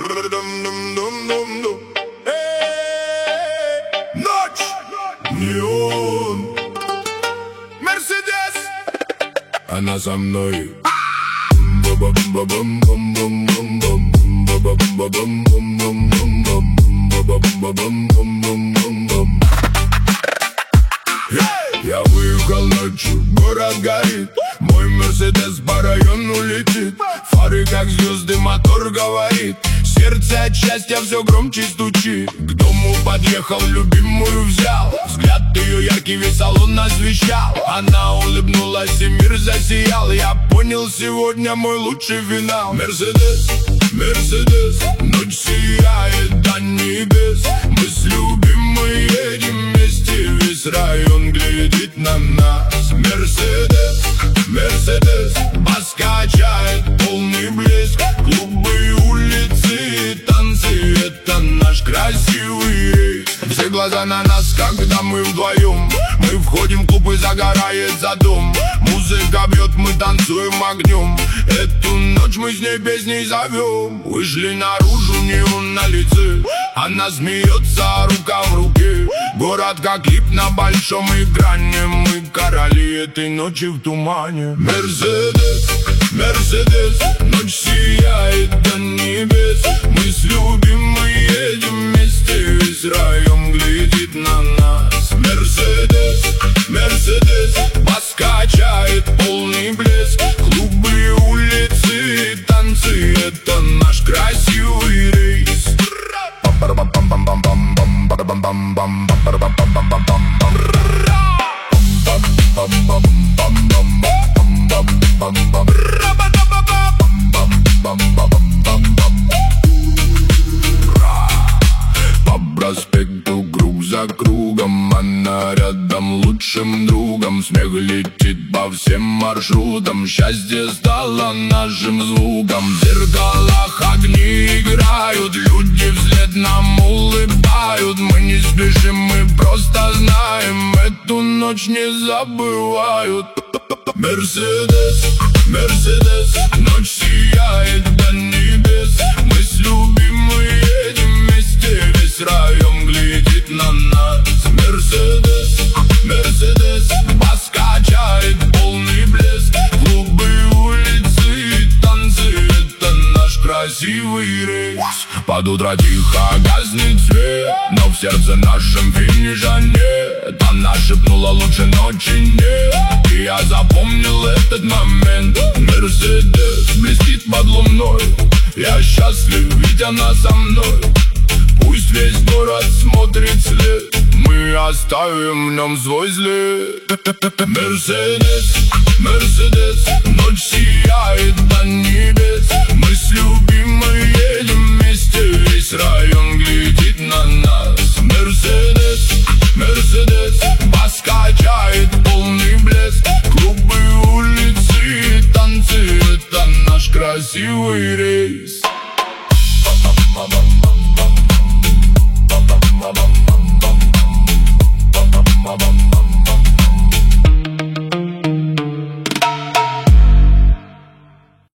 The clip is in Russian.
Ночь, неон, Мерседес, она со мной. Я выехал ночью, город горит, мой Мерседес по району летит. Фары как звезды, мотор говорит, сердце от счастья все громче стучит. К дому подъехал, любимую взял, взгляд ее яркий весь салон освещал. Она улыбнулась и мир засиял, я понял, сегодня мой лучший финал. Мерседес, Мерседес, ночь сияет до небес. Мы с любимой едем вместе, весь район глядит на нас. Мерседес, Мерседес, бас качает полный блеск. Клубы, улицы, танцы, это наш красивый рейс. Все глаза на нас, когда мы вдвоем. Мы входим в клуб и загорает за дом. Музыка бьет, мы танцуем огнем. Эту ночь мы с ней песней зовем. Вышли наружу, неон на лице. Она смеется, рука в руке. Город как клип на большом экране. Мы короли этой ночи в тумане. Мерседес, Мерседес, ночь сияет до небес. Мы с любимой едем вместе, весь район глядит на нас. Мерседес, Мерседес, бас качает полный блеск. Клубы, улицы, танцы, это наш красивый рейс. По проспекту круг за кругом, она рядом лучшим другом. Смех летит по всем маршрутам, счастье стало нашим звуком. В зеркалах огни играют, люди вслед нам улыбают. Мы не спешим, мы просто знаем, эту ночь не забывают. Мерседес, Мерседес, ночь сияет до небес. Мы с любимой едем вместе, весь район глядит на нас. Мерседес, Мерседес, бас качает полный блеск. Клубы, улицы, танцы, это наш красивый рейс. Под утро тихо гаснет свет, но в сердце нашем финиша нет. Она шепнула, лучше ночи нет, и я запомнил этот момент. Мерседес блестит под луной, я счастлив, ведь она со мной. Пусть весь город смотрит след, мы оставим в нем свой след. Мерседес, Мерседес, ночь сияет до небес. Мы с любимой едем вместе, весь район